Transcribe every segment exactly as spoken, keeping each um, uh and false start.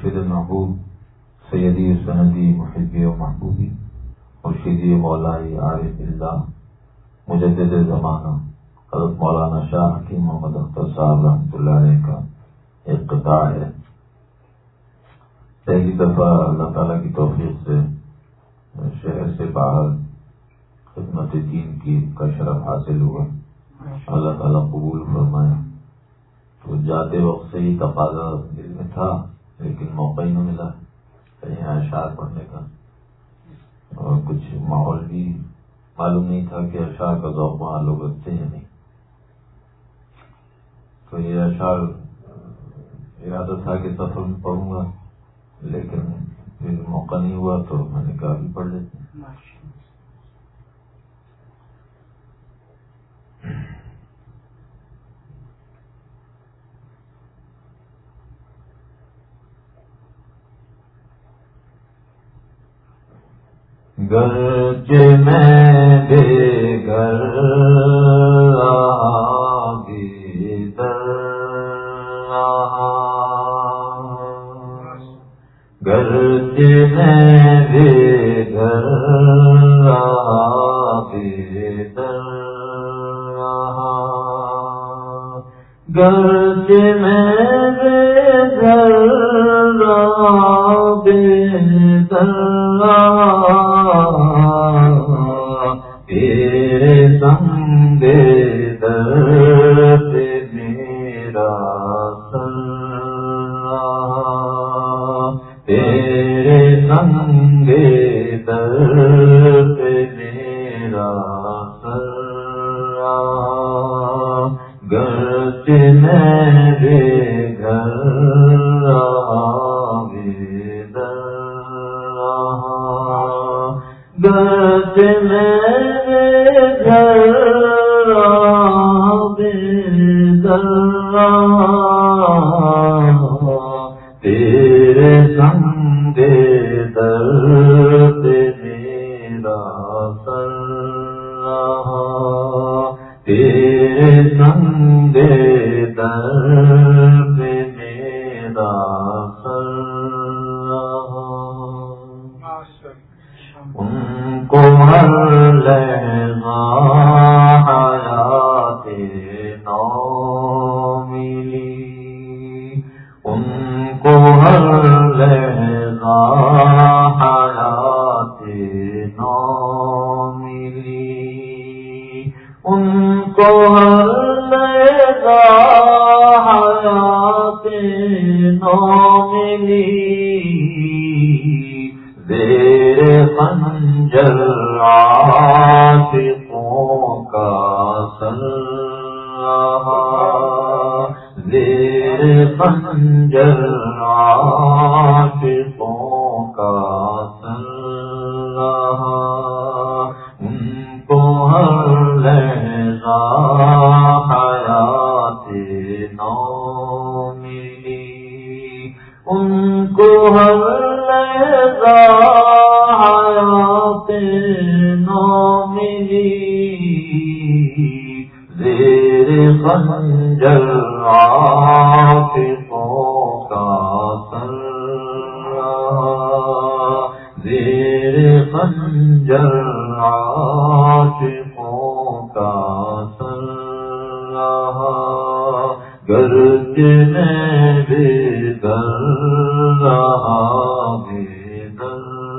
مرشد محبوب سیدی سندی محبی و محبوبی مرشدی مولائی عارف اللہ مجدد زمانہ حضرت مولانا شاہ حکیم محمد اختر صاحب رحمۃ اللہ علیہ کا ایک قطع ہے. پہلی دفعہ اللہ تعالیٰ کی توفیق سے شہر سے باہر خدمت دین کی کا شرف حاصل ہوا. اللہ تعالیٰ قبول فرمائے. تو جاتے وقت سے ہی تقاضا دل میں تھا لیکن موقع ہی نہیں ملا کہیں اشعار پڑھنے کا، اور کچھ ماحول بھی معلوم نہیں تھا کہ اشعار کا ذوق وہاں لوگ رکھتے ہیں نہیں. تو یہ اشعار ارادہ تھا کہ سفر میں پڑھوں گا لیکن پھر موقع نہیں ہوا تو میں نے کہا بھی پڑھ لیتے ہیں. گرچہ میں بے گھر آگے در رہا، گرچہ میں بے گھر آگے در رہا، گرچہ میں بے گھر آگے در رہا، تیرے سنگ در پہ میرا سر رہا، تیرے سنگ در پہ میرا سر رہا، گرچہ میں بے گھر آگے در رہا، گرچہ میں گھر آگے در رہا، تیرے سنگ در پہ میرا سر رہا، تیرے سنگ در پہ میرا سر رہا. ان کو ہر لحظہ حیات نو ملی، ان کو ہر لحظہ حیات نو ملی، ان کو ہر لحظہ حیات نو ملی، زیر خنجر عاشقوں کا سر رہا، زیر خنجر عاشقوں کا سر رہا، ان کو ہر لحظہ حیات نو ملی، ان کو ہر لحظہ حیات نو ملی، زیر خنجر عاشقوں کا سر رہا، زیر خنجر عاشقوں کا سر رہا، گرچہ میں بے گھر آگے در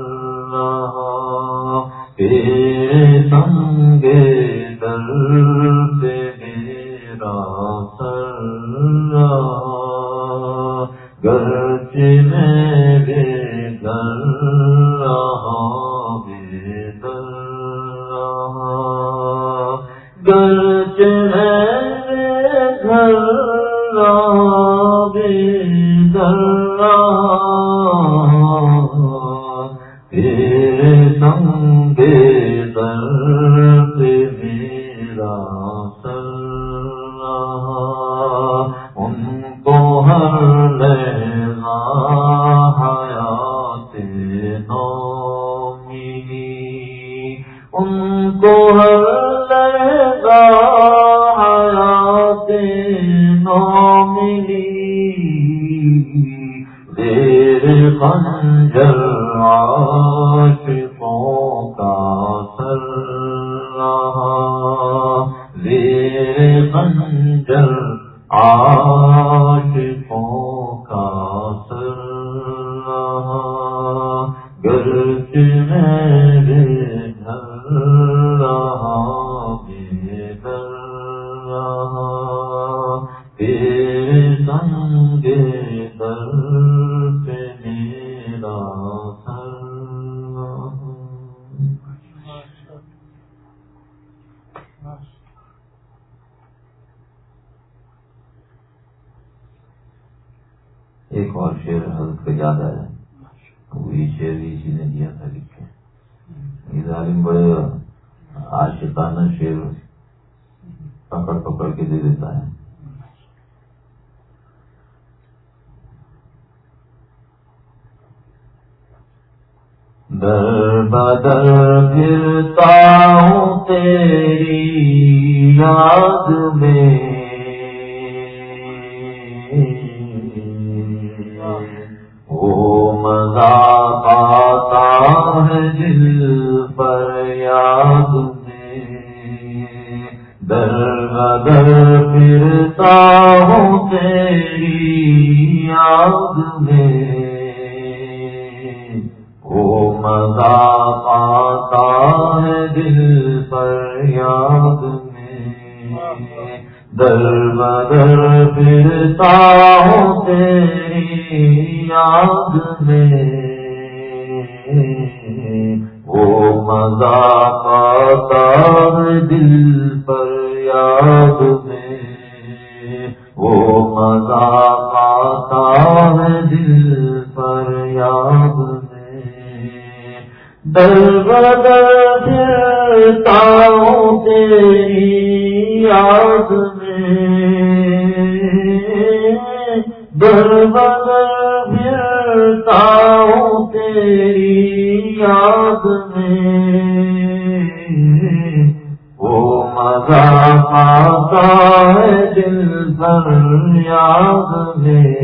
رہا، تیرے سنگ در پہ میرا سر رہا، گرچہ میں بے گھر آگے در رہا، گرچہ میں گھر آگے در رہا، تیرے سنگ در پہ میرا سر رہا، ان کو ہر لحظہ حیات نو ملی، ان کو ہر لحظہ حیات نو ملی، زیر خنجر عاشقوں کا سر رہا، زیر خنجر عاشقوں کا سر رہا، گرچہ میرے گھر رہا بے در رہا، تیرے سنگ در پہ میرا سر رہا۔ ایک اور شعر حضرت کا یاد آیا، وہی شعر بھی اسی نے دیا تھا لکھے۔ یہ ظالم بڑے عاشقانہ شعر پکڑ پکڑ کے دے دیتا ہے۔ در بدر پھرتا ہوں تیری یاد میں، وہ مزہ آتا ہے دل پر یاد میں، در بدر پھرتا ہوں تیری یاد میں، وہ مزہ آتا ہے دل پر یاد میں، در بدر پھرتا ہوں تیری یاد میں، وہ مزہ آتا ہے دل پر یاد میں، وہ مزہ آتا ہے دل پر یاد میں، در بدر پھرتا ہوں تیری یاد میں، در بدر پھرتا ہوں تیری یاد میں، وہ مزہ آتا ہے دل پر یاد میں،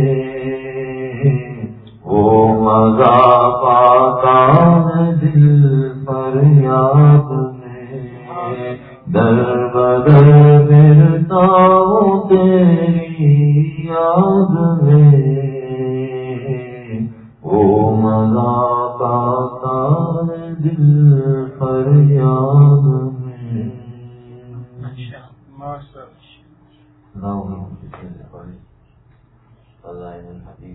وہ مزہ آتا ہے دل پر یاد میں، در بدر پھرتا ہوں تیری یاد میں، وہ مزہ آتا ہے دل پر یاد میں۔ فضائل الحدیث۔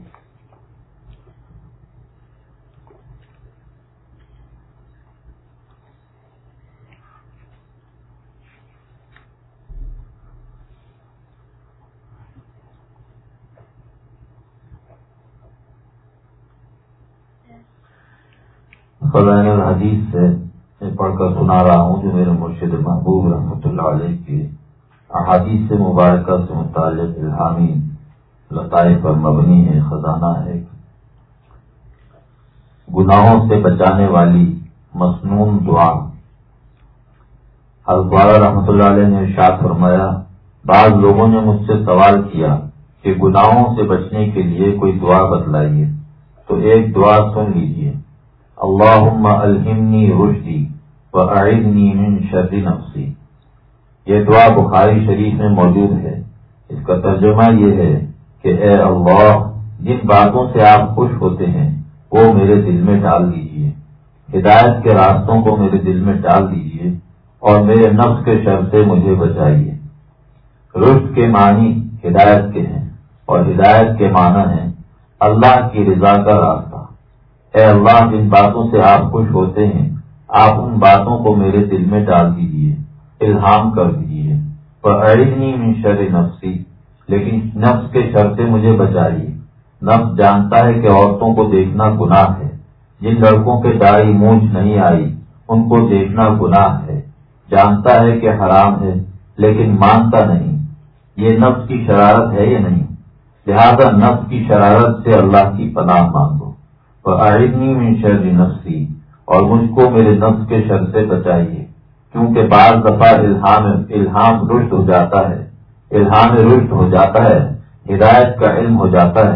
فضائل الحدیث سے میں پڑھ کر سنا رہا ہوں جو میرے مرشد محبوب رحمۃ اللہ علیہ کے احادیث سے مبارکہ سے متعلق الہامی لطائف پر مبنی ہے، خزانہ ہے۔ گناہوں سے بچانے والی مسنون دعا۔ حضرت والا رحمۃ اللہ علیہ نے ارشاد فرمایا، بعض لوگوں نے مجھ سے سوال کیا کہ گناہوں سے بچنے کے لیے کوئی دعا بتلائیے، تو ایک دعا سن لیجیے، اللہم الہمنی رشدی واعذنی من شر نفسی۔ یہ دعا بخاری شریف میں موجود ہے۔ اس کا ترجمہ یہ ہے کہ اے اللہ، جن باتوں سے آپ خوش ہوتے ہیں وہ میرے دل میں ڈال دیجیے، ہدایت کے راستوں کو میرے دل میں ڈال دیجیے اور میرے نفس کے شر سے مجھے بچائیے۔ رشد کے معنی ہدایت کے ہیں اور ہدایت کے معنی ہیں اللہ کی رضا کا راستہ۔ اے اللہ، جن باتوں سے آپ خوش ہوتے ہیں آپ ان باتوں کو میرے دل میں ڈال دیجیے، الہام کر دیجیے۔ فاعذنی من شر نفسی، لیکن نفس کے شر سے مجھے بچائیے۔ نفس جانتا ہے کہ عورتوں کو دیکھنا گناہ ہے، جن لڑکوں کے داڑھی مونچھ نہیں آئی ان کو دیکھنا گناہ ہے، جانتا ہے کہ حرام ہے لیکن مانتا نہیں۔ یہ نفس کی شرارت ہے یا نہیں؟ لہذا نفس کی شرارت سے اللہ کی پناہ مانگو۔ فاعذنی من شر نفسی، اور مجھ کو میرے نفس کے شر سے بچائیے، کیونکہ بعض دفعہ الہام الہام رشد ہو جاتا ہے، الہام رشد ہو جاتا ہے، ہدایت کا علم ہو جاتا ہے،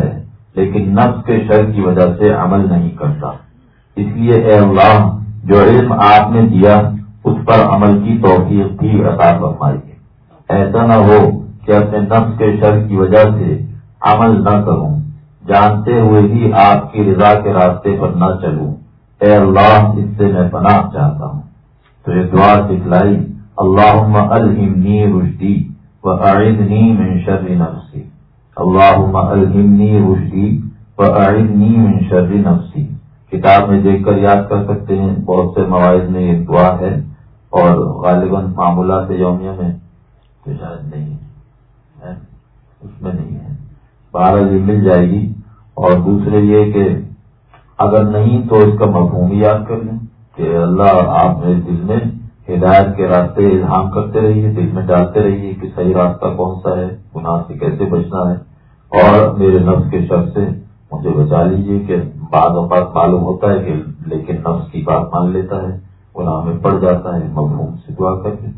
لیکن نفس کے شر کی وجہ سے عمل نہیں کرتا. اس لیے اے اللہ جو علم آپ نے دیا اس پر عمل کی توفیق بھی عطا فرمائیے. ایسا نہ ہو کہ اپنے نفس کے شر کی وجہ سے عمل نہ کروں، جانتے ہوئے بھی آپ کی رضا کے راستے پر نہ چلوں. اے اللہ اس سے میں پناہ چاہتا ہوں. تو یہ دعا سکھلائی، اللہم الہمنی رشدی واعذنی من شر نفسی. اللہم الہمنی رشدی واعذنی من شر نفسی. کتاب میں دیکھ کر یاد کر سکتے ہیں، بہت سے مواعظ میں یہ دعا ہے، اور غالباً معمولات یومیہ میں تو شاید نہیں ہے، اس میں نہیں ہے. بہرحال یہ مل جائے گی. اور دوسرے یہ کہ اگر نہیں تو اس کا مفہوم یاد کر لیں کہ اللہ آپ میرے دل میں ہدایت کے راستے الہام کرتے رہیے، دل میں ڈالتے رہیے کہ صحیح راستہ کون سا ہے، گناہ سے کیسے بچنا ہے، اور میرے نفس کے شر سے مجھے بچا لیجیے کہ بعض اوقات معلوم ہوتا ہے کہ لیکن نفس کی بات مان لیتا ہے، گناہ میں پڑ جاتا ہے. مفہوم سے دعا کر لیں.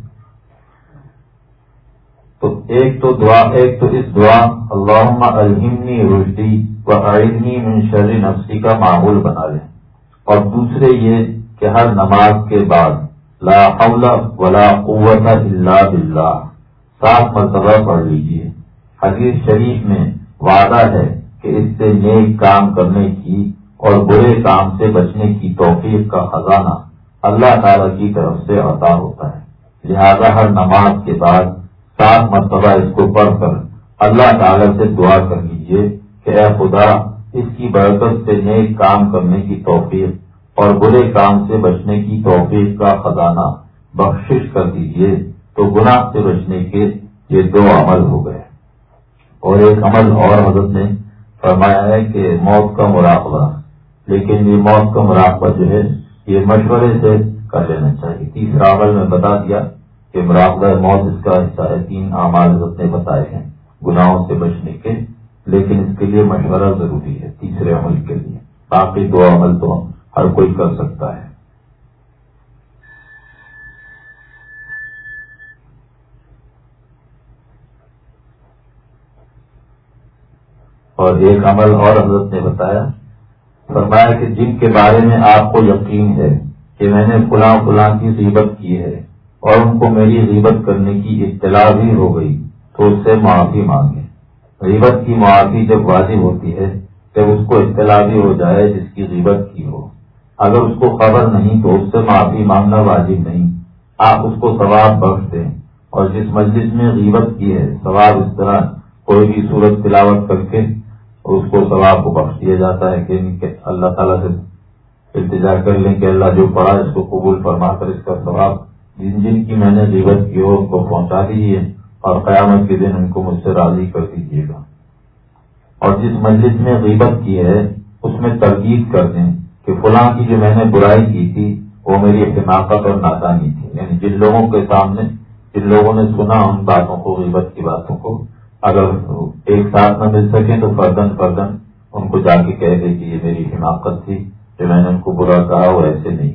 تو ایک تو دعا ایک تو اس دعا اللہم الہمنی رشدی واعذنی من شر نفسی کا معمول بنا لیں. اور دوسرے یہ کہ ہر نماز کے بعد لا حول ولا قوت الا باللہ سات مرتبہ پڑھ لیجیے. حدیث شریف میں وعدہ ہے کہ اس سے نیک کام کرنے کی اور برے کام سے بچنے کی توفیق کا خزانہ اللہ تعالی کی طرف سے عطا ہوتا ہے. لہذا ہر نماز کے بعد سات مرتبہ اس کو پڑھ کر اللہ تعالی سے دعا کر لیجیے کہ اے خدا اس کی برکت سے نیک کام کرنے کی توفیق اور برے کام سے بچنے کی توفیق کا خزانہ بخشش کر دیجیے. تو گناہ سے بچنے کے یہ دو عمل ہو گئے. اور ایک عمل اور حضرت نے فرمایا ہے کہ موت کا مراقبہ، لیکن یہ موت کا مراقبہ جو ہے یہ مشورے سے کر لینا چاہیے. تیسرا عمل میں بتا دیا کہ مراقبہ موت اس کا حصہ ہے. تین اعمال حضرت نے بتائے ہیں گناہوں سے بچنے کے، لیکن اس کے لیے مشورہ ضروری ہے تیسرے عمل کے لیے. باقی دو عمل تو ہر کوئی کر سکتا ہے. اور ایک عمل اور حضرت نے بتایا، فرمایا کہ جن کے بارے میں آپ کو یقین ہے کہ میں نے فلاں فلاں کی غیبت کی ہے اور ان کو میری غیبت کرنے کی اطلاع بھی ہو گئی تو اس سے معافی مانگیں. غیبت کی معافی جب واجب ہوتی ہے جب اس کو اطلاع بھی ہو جائے جس کی غیبت کی ہو. اگر اس کو خبر نہیں تو اس سے معافی مانگنا واجب نہیں، آپ اس کو ثواب بخش دیں. اور جس مجلس میں غیبت کی ہے ثواب اس طرح کوئی بھی سورت تلاوت کر کے اس کو ثواب کو بخش دیا جاتا ہے کہ اللہ تعالیٰ سے التجا کر لیں کہ اللہ جو پڑھا اس کو قبول فرما کر اس کا ثواب جن جن کی میں نے غیبت کی ہو ان کو پہنچا دیجیے اور قیامت کے دن ان کو مجھ سے راضی کر دیجیے گا. اور جس مجلس میں غیبت کی ہے اس میں ترغیب کر دیں کہ فلاں کی جو میں نے برائی کی تھی وہ میری حماقت اور نادانی تھی. یعنی جن لوگوں کے سامنے جن لوگوں نے سنا ان باتوں کو، غیبت کی باتوں کو، اگر ایک ساتھ نہ مل سکیں تو فردن فردن ان کو جا کے کہہ دے کہ یہ میری حماقت تھی جو میں نے ان کو برا کہا وہ ایسے نہیں.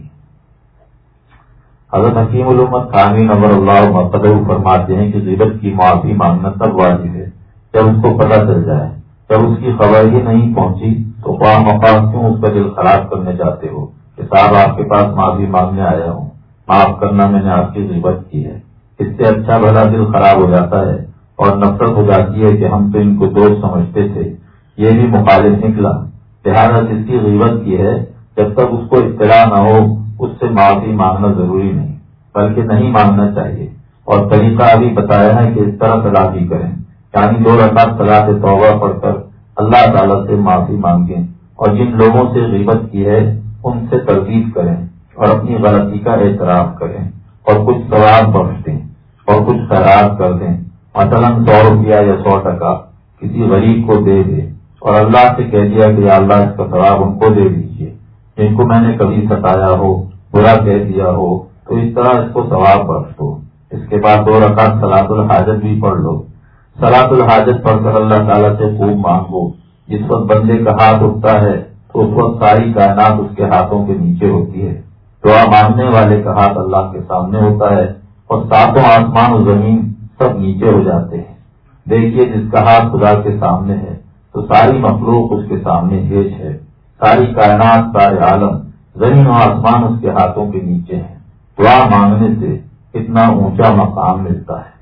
حضرت حکیم الامت تھانوی نور اللہ مرتضی فرماتے ہیں کہ غیبت کی معافی مانگنا تب واجب ہے جب اس کو پتہ چل جائے. جب اس کی خبر ہی نہیں پہنچی تو خواہ مخواہ کیوں اس کا دل خراب کرنے جاتے ہو کہ صاحب آپ کے پاس معافی مانگنے آیا ہوں، معاف کرنا میں نے آپ کی غیبت کی ہے. اس سے اچھا بھلا دل خراب ہو جاتا ہے اور نفرت ہو جاتی ہے کہ ہم تو ان کو دوست سمجھتے تھے، یہ بھی مخالف نکلا. لہٰذا جس کی غیبت کی ہے جب تک اس کو اطلاع نہ ہو اس سے معافی مانگنا ضروری نہیں بلکہ نہیں مانگنا چاہیے. اور طریقہ ابھی بتایا ہے کہ اس طرح تلافی کریں، یعنی دو رکعت صلاۃ توبہ پڑھ کر اللہ تعالیٰ سے معافی مانگیں اور جن لوگوں سے غیبت کی ہے ان سے ترغیب کریں اور اپنی غلطی کا اعتراف کریں اور کچھ ثواب بخش دیں اور کچھ خیرات کر دیں. مثلا سو روپیہ یا سو ٹکا کسی غریب کو دے دے اور اللہ سے کہہ دیا کہ اللہ اس کا ثواب ان کو دے دیجیے جن کو میں نے کبھی ستایا ہو، برا کہہ دیا ہو، تو اس طرح اس کو ثواب بخش دو. اس کے بعد دو رکعت صلاۃ الحاجت بھی پڑھ لو. صلاۃ الحاجت پڑھ کر اللہ تعالیٰ سے خوب مانگو. جس وقت بندے کا ہاتھ اٹھتا ہے تو اس وقت ساری کائنات اس کے ہاتھوں کے نیچے ہوتی ہے. دعا مانگنے والے کا ہاتھ اللہ کے سامنے ہوتا ہے اور ساتوں آسمان و زمین سب نیچے ہو جاتے ہیں. دیکھیے جس کا ہاتھ خدا کے سامنے ہے تو تو ساری مخلوق اس کے سامنے ہیج ہے، ساری کائنات، سارے عالم، زمین و آسمان اس کے ہاتھوں کے نیچے ہیں. دعا مانگنے سے اتنا اونچا مقام ملتا ہے.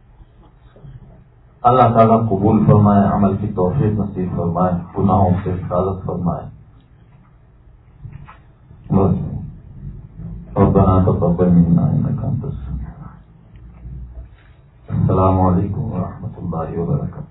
اللہ تعالیٰ قبول فرمائے، عمل کی توفیق نصیب فرمائے، گناہوں سے حفاظت فرمائے. ربنا تقبل منا انك انت السميع العليم. السلام علیکم ورحمۃ اللہ وبرکاتہ.